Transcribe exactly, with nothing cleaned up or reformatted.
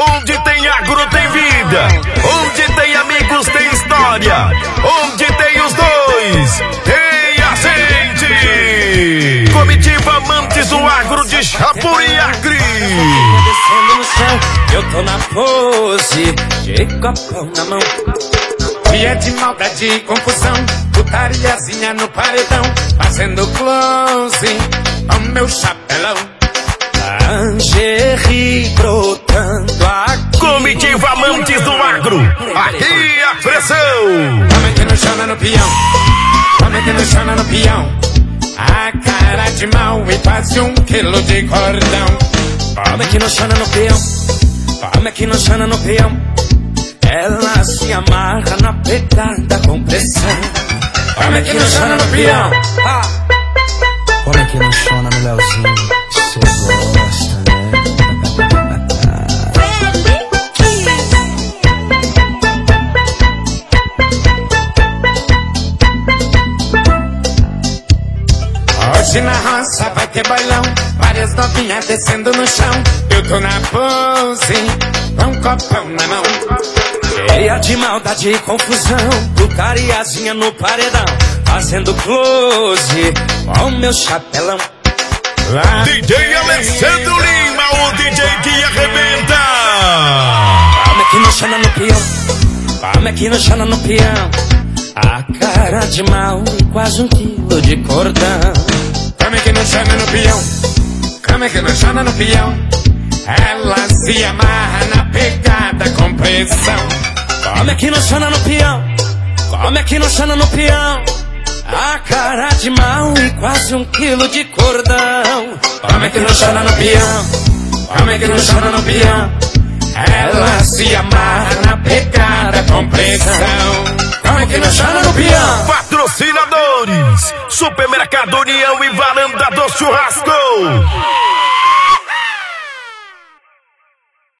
Onde tem agro tem vida. Onde tem amigos tem história. Onde tem os dois tem a gente. Comitiva Amantes do Agro de Chapuriacri. Descendo no chão, eu tô na pose de copão na mão. Dia de maldade e confusão, putariazinha no paredão, fazendo close ao meu chapelão. Lingerie brotando aqui. Comitiva Amantes do Agro, aqui a pressão. Come que não chama no peão, come que não chama no peão. A cara de mal e quase um quilo de cordão. Come que não chama no peão, come que não chama no peão. Ela se amarra na pegada com pressão. Come que não chama no peão. Ah. Come que não chama no Leozinho. Cê gosta, né? Hoje na roça vai ter bailão, várias novinhas descendo no chão. Eu tô na pose, com um copão na mão. Cheia de maldade e confusão, putariazinha no paredão, fazendo close com o meu chapelão. Lá D J Alessandro Lima, o D J que arrebenta. Come que não chama no peão, come que não chama no peão. A cara de mal e quase um quilo de cordão. Come que não chama no peão, come que não chama no peão. Ela se amarra na pegada com pressão. Come que não chama no peão, come que não chama no peão. A cara de mal e quase um quilo de cordão. Come que não chama no peão, come que não chama no peão. Ela se amarra na pegada com pressão. Come que não chama no peão. Patrocinadores: Supermercado União e Varanda do Churrasco.